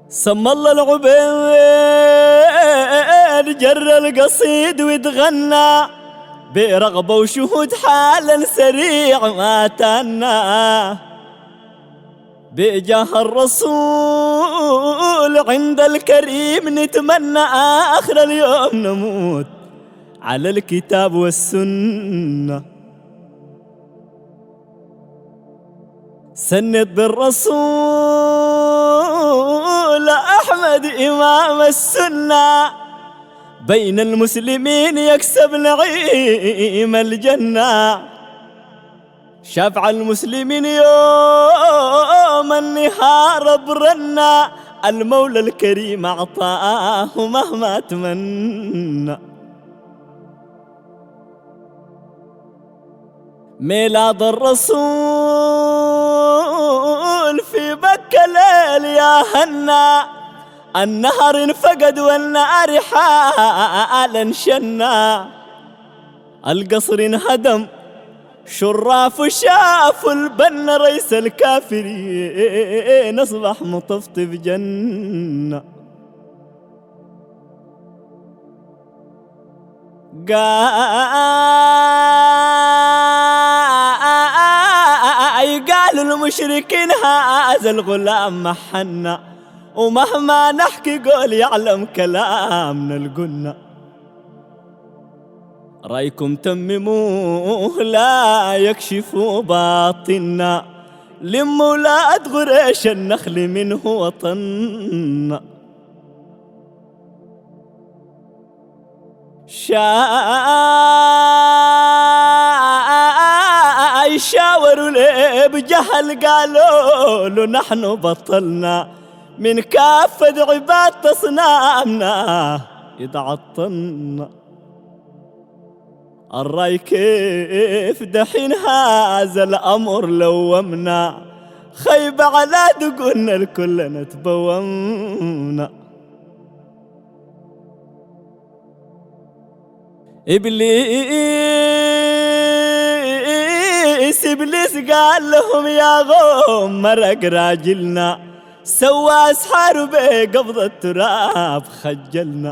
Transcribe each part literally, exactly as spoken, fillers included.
سمى الله العبيد جر القصيد وتغنى برغبة وشهود حالا سريع ما تنى بجاه الرسول عند الكريم نتمنى آخر اليوم نموت على الكتاب والسنة. سند بالرسول أحمد إمام السنة بين المسلمين يكسب نعيم الجنة. شفع المسلمين يوم النهار برنا المولى الكريم أعطاه مهما تمنى. ميلاد الرسول في بكة ليل يا هنا النهر انفقد والنار حالا شنا. القصر انهدم شراف شافوا البن رئيس الكافرين اصبح مطفطف جنة. قالوا المشركين هذا الغلام محنا ومهما نحكي قول يعلم كلامنا القنا. رايكم تمموه لا يكشفوا باطنا لموا ولاد غريش النخل منه وطنا. يشاوروا ليه بجهل قالوا له نحن بطلنا من كافة عباد تصنامنا يتعطلنا. الرأي كيف دحين هذا الأمر لومنا خيب على دقنا الكل نتبومنا. إبليس إبليس قال لهم يا غوم مرق راجلنا سوى أسحار بقبض التراب خجلنا.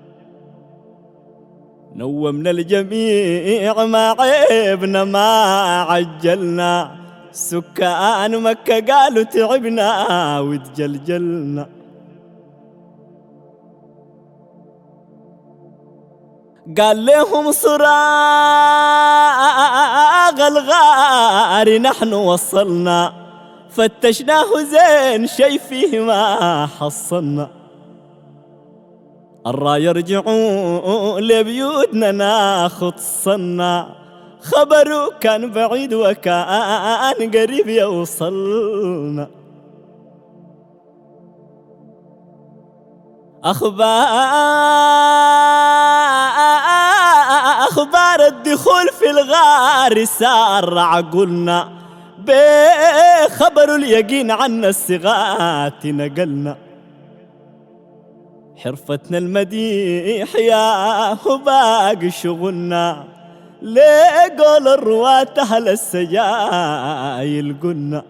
نومنا الجميع ما عيبنا ما عجلنا سكان مكة قالوا تعبنا وتجلجلنا. قال لهم صراغ الغار نحن وصلنا فتشناه زين شي فيه ما حصلنا. الرا يرجعوا لبيوتنا ناخد صنا خبروا كان بعيد وكان قريب يوصلنا. أخبار أخبار الدخول في الغار سارع قلنا بخبر اليقين عنا الصغات نقلنا. حرفتنا المديح يا باقي شغلنا ليه قول الرواة أهل السجايل قلنا.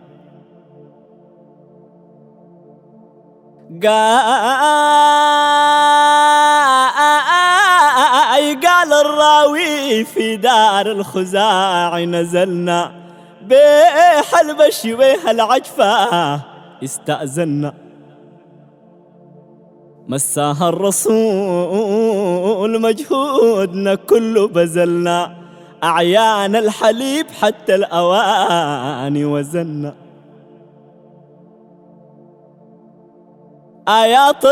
قال الراوي في دار الخزاع نزلنا بحلب الشويه العجفة استأذنا. مساها الرسول مجهودنا كله بذلنا أعيان الحليب حتى الأواني وزنا. آيات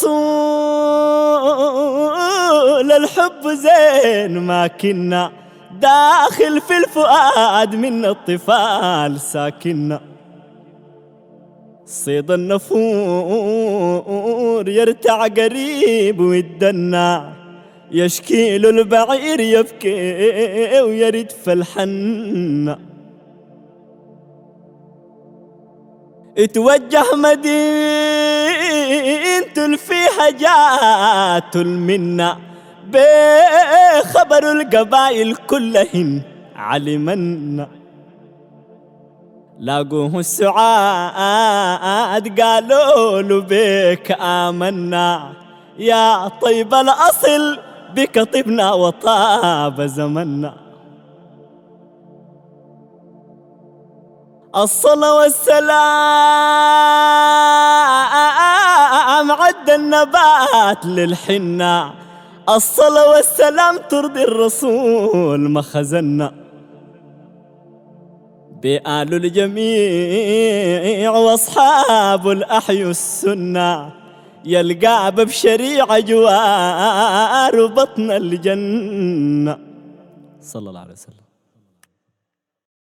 الرسول الحب زين ما كنا داخل في الفؤاد من الطفال ساكنا. صيد النفور يرتع قريب ويدنا يشكيل البعير يبكي ويرد في الحنة. اتوجه مدينة فيها جات المنة بخبر القبائل كلهن علمنا. لاقوه السعاة الأولاد قالوا له بك آمنا يا طيب الأصل بك طبنا وطاب زمنا. الصلاة والسلام عد النبات للحنة، الصلاة والسلام ترضي الرسول ما خزنا. بآل الجميع واصحاب الأحيوا السنة، يلقى باب شريعة جوار بطن الجنة. صلى الله عليه وسلم.